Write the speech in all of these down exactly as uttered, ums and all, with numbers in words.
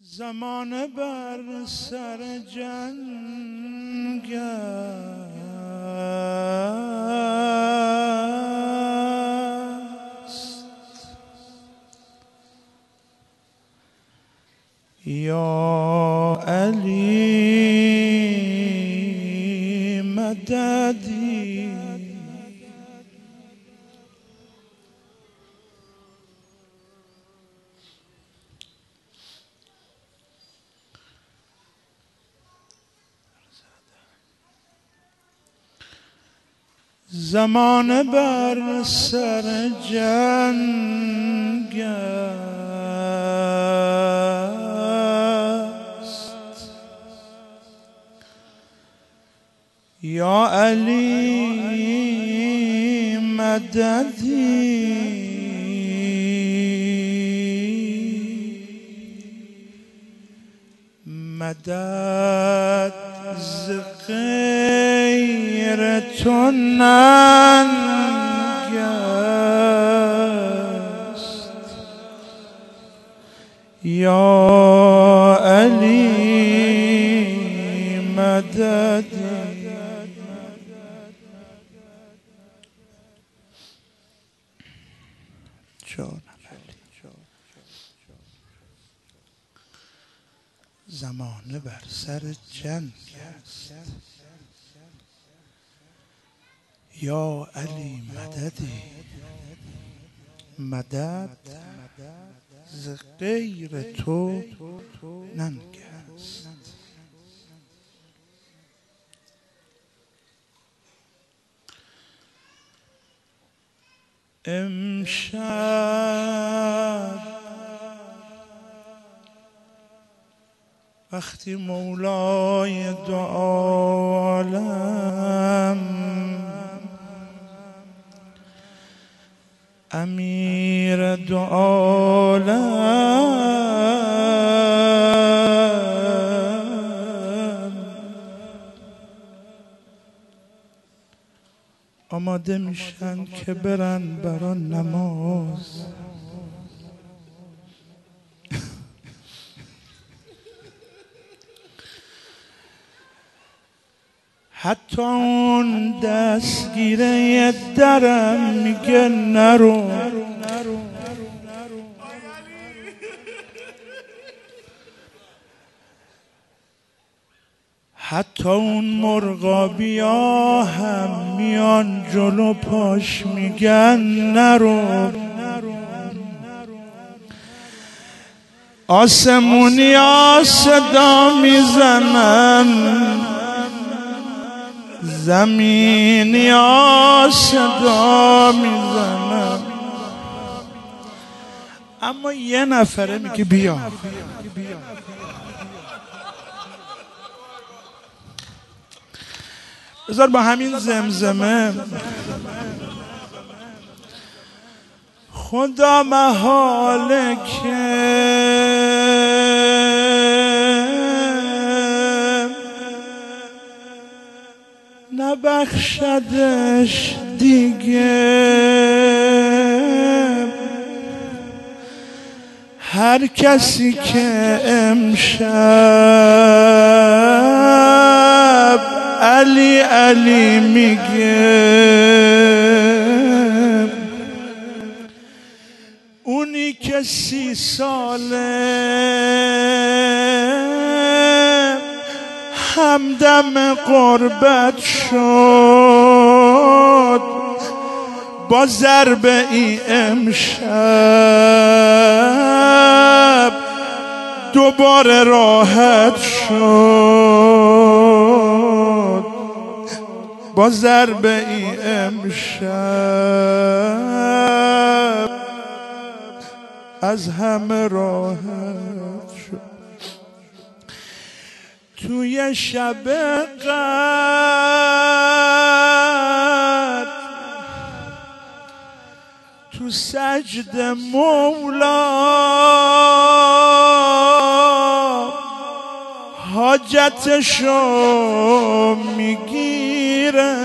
زمانه بر سر جنگ است، یا علی مددی. زمانه بر سر جنگ است، یا علی مددی. مدد ز غیر تو ننگ است، یا علی مددی. زمانه بر سر جنگ است، یا علی مددی. مدد ز غیر تو ننگ است. امشب وقتی مولای دو عالم امیر دو عالم آماده میشن که برن بران نماز، حتی اون دستگیره درم میگه نرو. حتی اون مرغابیا هم میان جلو پاش میگن نرو. آسمونیا صدا میزنن، زمینی ها صدا میزنم، اما یه نفره میگه بیا. بذار با همین زمزمه خدا محاله که نبخشدش دیگه. هر کسی که امشب علی علی میگه، اونی که سی ساله همدم قربت شد، با ضربه ای امشب دوباره راحت شد، با ضربه ای امشب از همه راحت شد. توی شب قدر تو سجد مولا حاجتشو میگیره.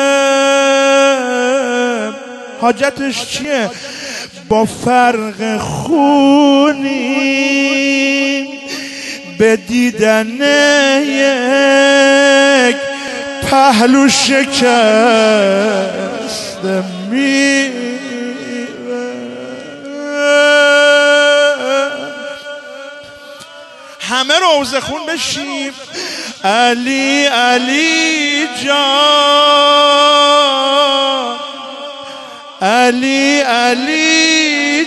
حاجتش چیه؟ با فرق خونی به دیدن یک پهلو شکست میره. همه روزه خون بشیم. علی علی جان، علی علی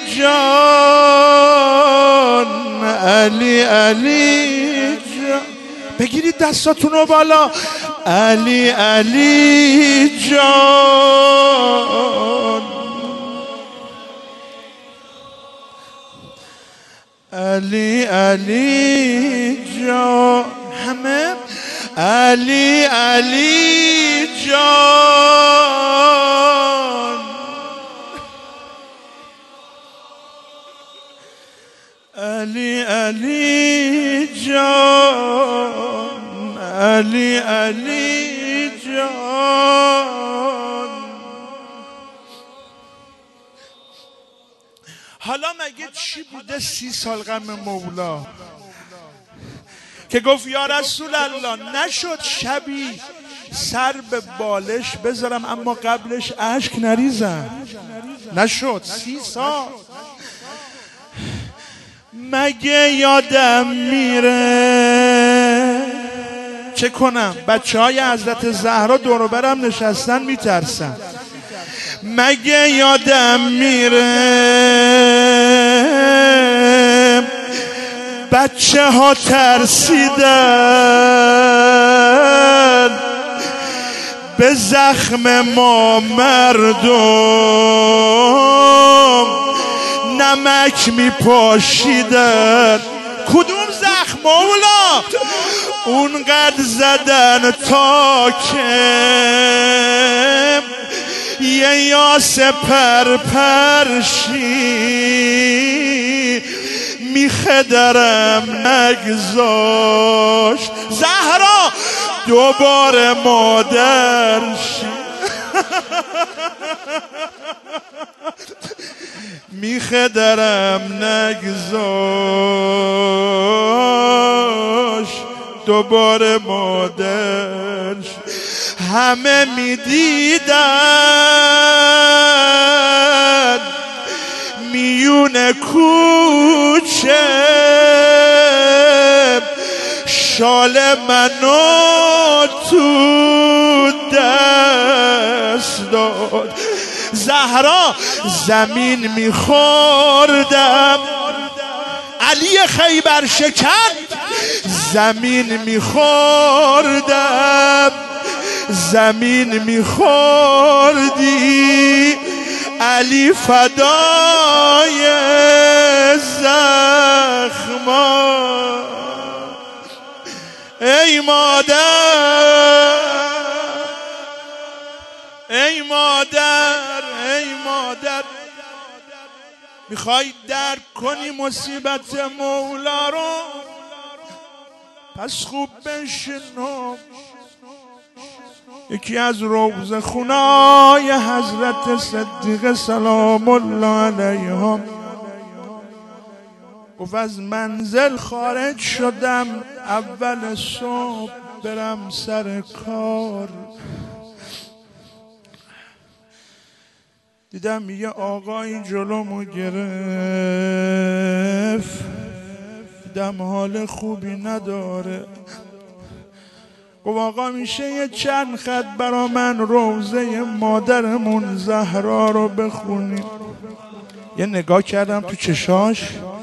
جان، علی علی جان. بگیرید دستاتونو بالا. علی علی جان، علی علی جان. همه علی علی جان، علی علی جان، علی علی جان. حالا مگه چی بوده سی سال غم مولا که گفت یا رسول الله نشد شبی سر به بالش بذارم اما قبلش اشک نریزم؟ نشد. سی سال. مگه یادم میره چه کنم؟ بچه های حضرت زهرا دور برم نشستن میترسن. مگه یادم میره بچه ها ترسیدن به زخم ما مردم نمک میپاشیدن. کدوم زخم مولا؟ اونقدر زدن تا که یه یاس پرپرشی میخدرم نگذاشت زهرا دوباره مادرشی. میخدرم نگذاشت دوباره مادرش. همه میدیدن میون کوچه شال منو تو دست داد. زهرا زمین میخوردم، علی خیبر شکن زمین میخوردم، زمین میخوردی علی فدای زخما. ای مادر، ای مادر، ای مادر، میخوای درک کنی مصیبت مولا رو؟ پس خوب بشنو. یکی از روزه خونای حضرت صدیق سلام الله علیهم گفت از منزل خارج شدم اول صبح برم سر کار، دیدم یه آقایی جلومو گرفت، دیدم حال خوبی نداره. گفت آقا میشه یه چند خط برا من روزه مادرمون زهرا رو بخونی؟ یه نگاه کردم تو چشاش،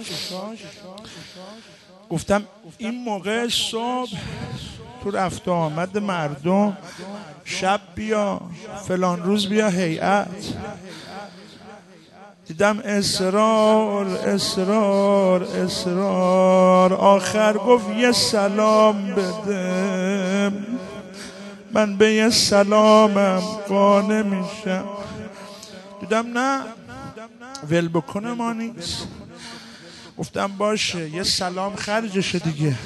گفتم این موقع صبح تو رفت آمد مردم، شب بیا فلان روز بیا هیئت. دیدم اصرار اصرار اصرار، آخر گفت یه سلام بده، من به یه سلامم قانع میشم. دیدم نه ول بکنه ما نیست. گفتم باشه یه سلام خرجشه دیگه.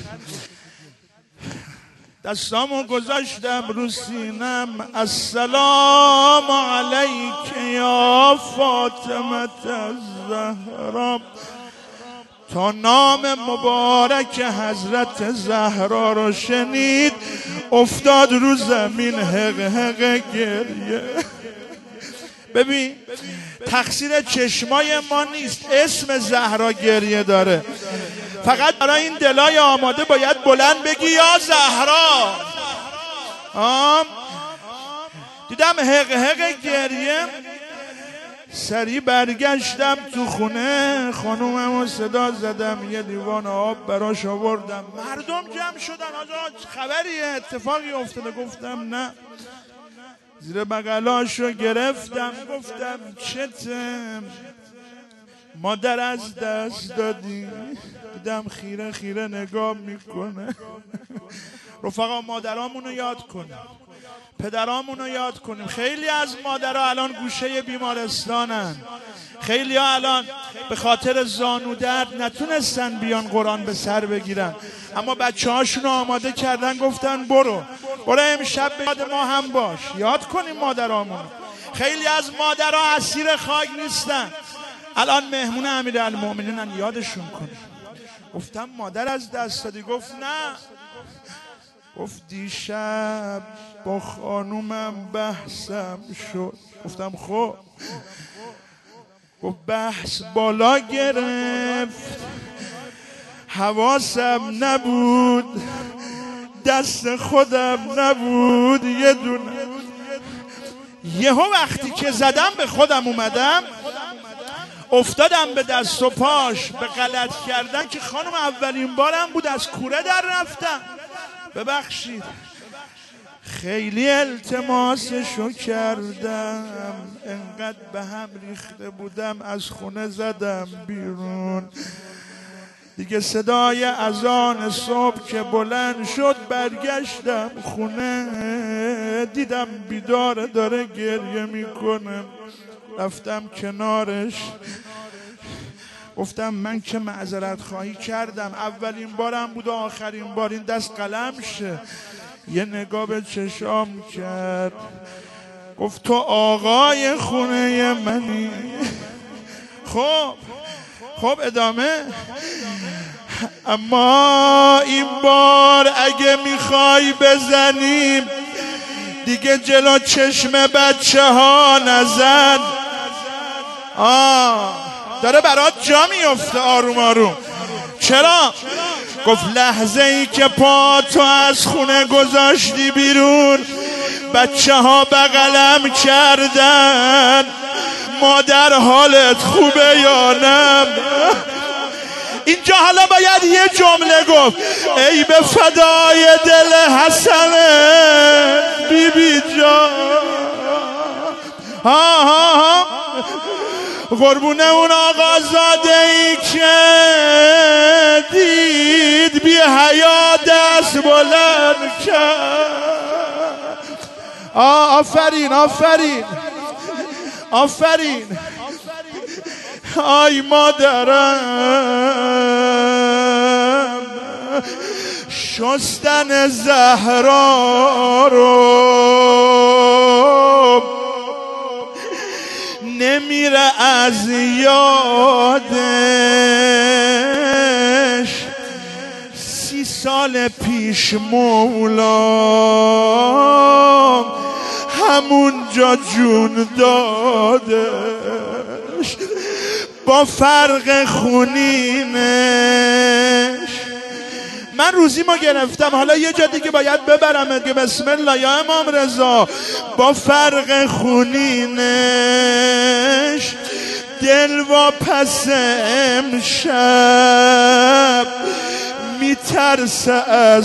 دستامو گذاشتم رو سینم، السلام علیک یا فاطمه الزهرا تا نام مبارک حضرت زهرا رو شنید افتاد رو زمین حق حق گریه. ببین تقصیر چشمای ما نیست، اسم زهرا گریه داره. فقط برای این دلای آماده باید بلند بگی یا زهرا. آم دیدم حق حق گریه، سری برگشتم تو خونه، خانومم رو صدا زدم، یه لیوان آب براش آوردم. مردم جمع شدن، آجا خبریه اتفاقی افتاده؟ گفتم نه. زیر بغلاشو گرفتم گفتم چته؟ مادر از دست دادی. دیدم خیره خیره نگاه میکنه. رفقا مادرامونو یاد کنیم، پدرامونو یاد کنیم. خیلی از مادرها الان گوشه بیمارستانن، خیلی ها الان به خاطر زانو درد نتونستن بیان قرآن به سر بگیرن، اما بچه هاشونو آماده کردن، گفتن برو برو امشب به یاد ما هم باش. یاد کنیم مادرامونو. خیلی از مادرها اسیر خاک نیستن، الان مهمون امیرالمومنینن، یادشون کنیم. گفتم مادر از دست دادی؟ گفت نه. گفت دیشب با خانومم بحثم شد. گفتم خب. گفت بحث بالا گرفت، حواسم نبود، دست خودم نبود، یه دونه یهو وقتی که زدم به خودم اومدم، افتادم به دست و پاش به غلط کردن که خانم اولین بارم بود از کوره در رفتم، ببخشید. خیلی التماسشو کردم، انقدر به هم ریخته بودم از خونه زدم بیرون. دیگه صدای اذان صبح که بلند شد برگشتم خونه، دیدم بیدار داره گریه میکنه. رفتم کنارش گفتم من که معذرت خواهی کردم، اولین بارم بود و آخرین بار، این دست قلم شه. یه نگاه به چشام کرد، گفت تو آقای خونه منی. خب خب ادامه. اما این بار اگه میخوای بزنیم دیگه جلو چشم بچه ها نزن. آه داره برات جا میفته آروم آروم. چرا؟ گفت لحظه ای که پا تو از خونه گذاشتی بیرون بچه ها بغلم کردن، مادر حالت خوبه یا نه؟ اینجا حالا باید یه جمله گفت، ای به فدای دل حسنه بی بی جان. ها ها ها قربونه اون آقازاده ای که دید بی حیا دست بلند کرد. آفرین آفرین آفرین. آی مادرم شستن زهرا رو نمیره از یادش. سی سال پیش مولا همونجا جون دادش، با فرق خونینش. من روزی ما گرفتم، حالا یه جا دیگه باید ببرم که بسم الله یا امام رضا. با فرق خونینش دل و پس امشب میترسه از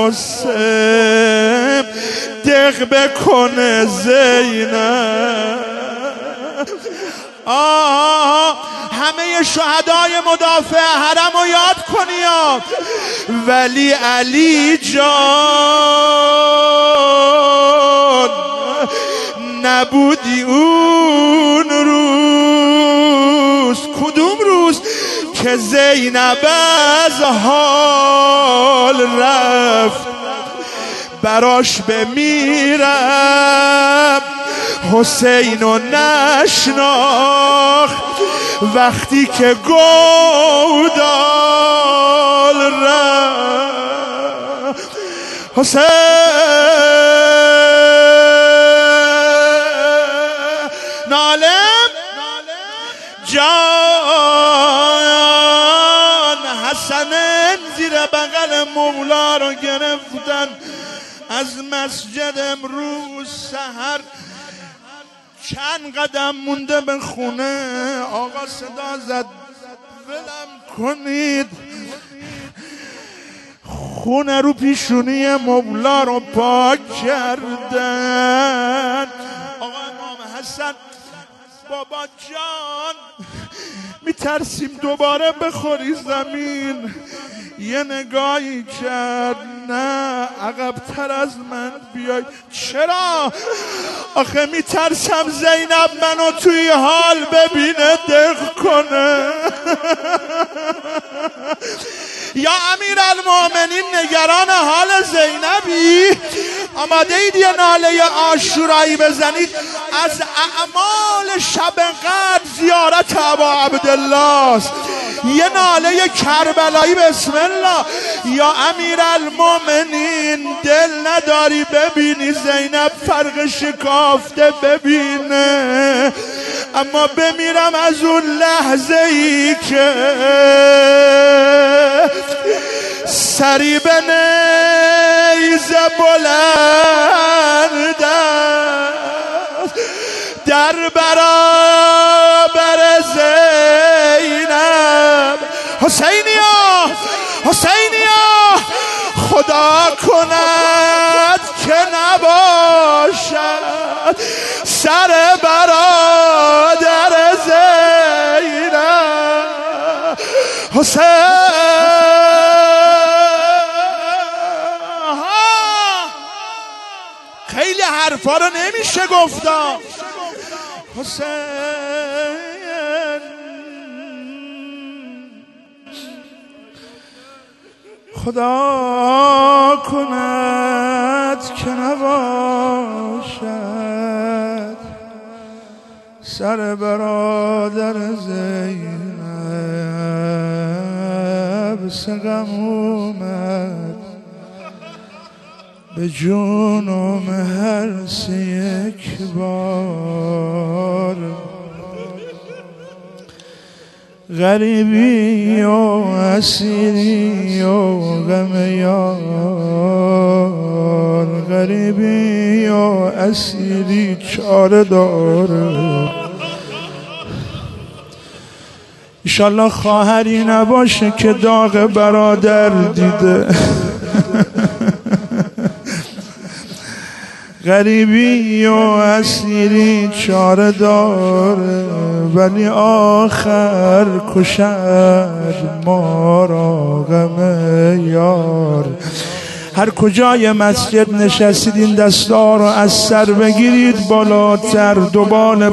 غصه دق بکنه زینب. آه همه شهدای مدافع حرم رو یاد کنیم، ولی علی جان نبودی اون روز. کدوم روز؟ که زینب از حال رفت، براش بمیرم حسین و نشناخت وقتی که گودال رفت. حسین نالم جان حسن زیر بغل مولا رو گرفتن. از مسجد امروز سحر چند قدم مونده به خونه. آقا صدا زد ولم کنید. خونه رو پیشونی مولا رو پاک کردن. آقا امام حسن بابا جان میترسیم دوباره بخوری زمین. یه نگاهی کرد نه عقب‌تر از من بیای. چرا؟ آخه میترسم زینب منو توی حال ببینه دق کنه. یا امیر المؤمنین نگران حال زینبی؟ آماده اید یه ناله عاشورایی بزنید از اعمال شب قدر زیارت ابا عبدالله است. یه ناله کربلایی بسم الله. یا امیر المؤمنین دل نداری ببینی زینب فرق شکافته ببینه؟ اما بمیرم از اون لحظه ای که سری به نیزه بلند است در برابر زینب. حسینیا حسینیا خدا کند که نباشد سر برادر زینب. حسین خیلی حرفا رو نمیشه گفتا. حسین خدا کند که نباشد سر برادر زینب. سقم اومد به جونم هر سه یک بار. غریبی و اسیری و غم یار. غریبی و اسیری چاره داره. ایشالله خواهری نباشه که داغ برادر دیده. غریبی و اسیری چاره داره ولی آخر کشد ما را غم یار. هر کجای مسجد نشستید این دستا رو از سر بگیرید بالاتر. دوبال